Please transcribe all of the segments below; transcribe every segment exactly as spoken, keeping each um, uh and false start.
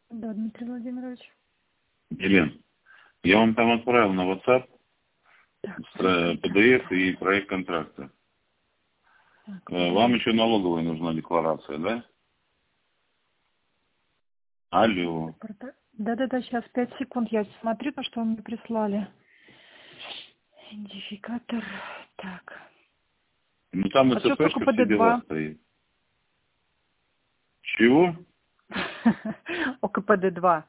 Да, Дмитрий Владимирович. Елена, я вам там отправил на WhatsApp пи ди эф и проект контракта. Так, Вам еще налоговая нужна декларация, да? Алло. Да-да-да, сейчас пять секунд. Я смотрю, то, что вы мне прислали. Идентификатор. Так. Ну там А что только СПшка, все дела ПД-два? стоит. Чего? О КПД-два.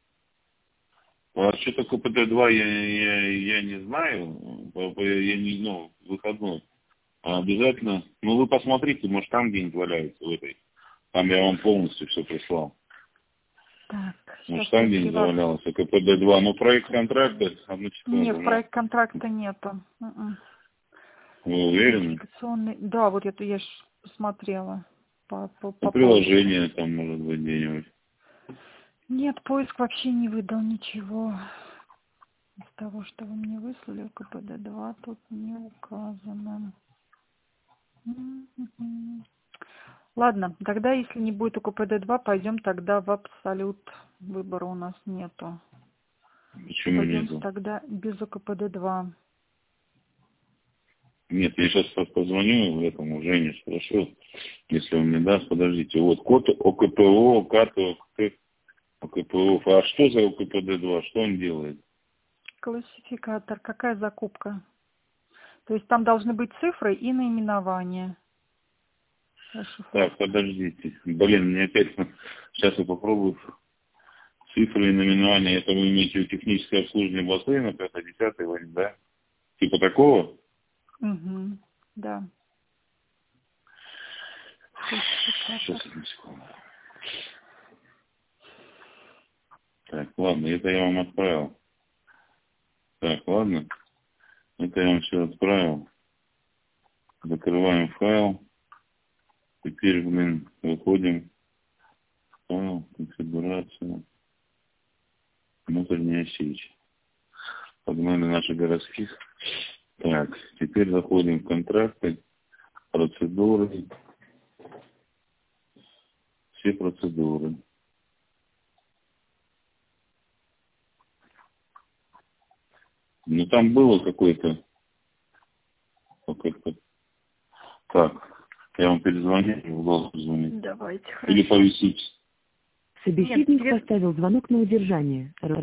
А что такое КПД-два, я, я, я не знаю. Я не, ну, выходной. А обязательно. Ну вы посмотрите, может там где-нибудь валяется в этой. Там я вам полностью все прислал. Так, Может сейчас там я где-нибудь слила. завалялось КПД-два. Ну проект контракта, одну Нет, секунду, да? проект контракта нету. М-м. Вы уверены? Идентификационный. Да, вот это я ж посмотрела. По, по, Ну по поиску. приложение там может быть где-нибудь. Нет, поиск вообще не выдал ничего. Из того, что вы мне выслали, КПД-два тут не указано. М-м-м. Ладно, тогда, если не будет у КПД-два, пойдем тогда в абсолют. Выбора у нас нету. Почему Пойдем нету? тогда без КПД-два. Нет, я сейчас позвоню этому Жене, спрошу, если он мне даст, подождите. Вот код ОКПО, КАТО, ОКПО. А что за ОКПД-два? Что он делает? Классификатор. Какая закупка? То есть там должны быть цифры и наименование. Так, Расшифровка. подождите. Блин, мне опять... Сейчас я попробую цифры и наименования. Это вы имеете в виду техническое обслуживание бассейна, пятое, десятое, да? Типа такого? Угу. Да. Сейчас, Классификатор. одну секунду. Так, ладно, это я вам отправил. Так, ладно. Это я вам все отправил. Закрываем файл. Теперь, блин, выходим. Файл, конфигурация. Внутренняя сеть. Погнали наших городских. Так, теперь заходим в контракты, процедуры, все процедуры. Ну там было какое-то, какое-то, так, я вам перезвоню, в голос позвонить. Давайте, Или хорошо. повисить. Собеседник Нет, поставил звонок на удержание.